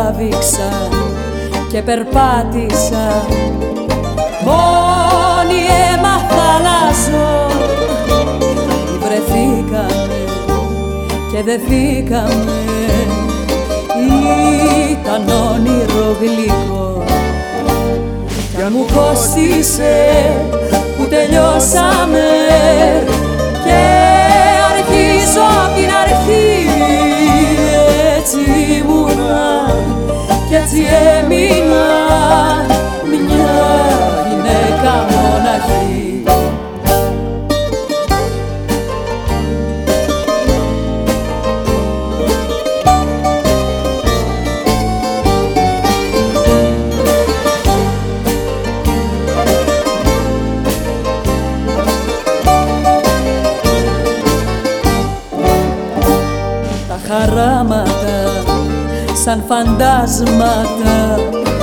τράβηξα και περπάτησα, μόνη έμαθα να ζω. Βρεθήκαμε και δεθήκαμε, ήταν όνειρο γλυκό. Κι αν μου κόστησε που τελειώσαμε και αρχίζω απ' την αρχή, έτσι ήμουνα κι έτσι έμεινα, μια γυναίκα μοναχή. Χαράματα σαν φαντάσματα,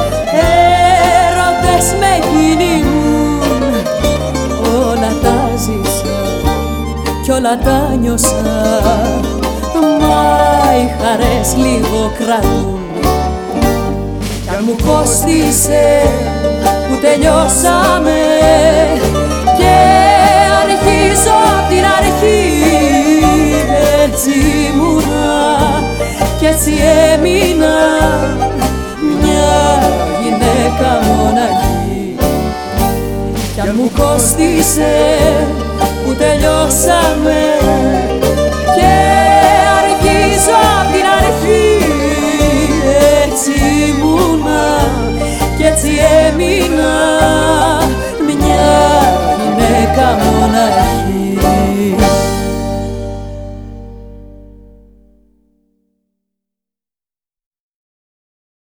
έρωτες με κυνηγούν. Όλα τα ζήσα κι όλα τα νιώσα, μα οι χαρές λίγο κρατούν. Κι αν μου κόστησε που τελειώσαμε και αρχίζω απ' την αρχή, έτσι ήμουνα κι έτσι έμεινα, μια γυναίκα μοναχή. Κι αν μου κόστησε που τελειώσαμε και αρχίζω απ' την αρχή, έτσι ήμουνα κι έτσι έμεινα,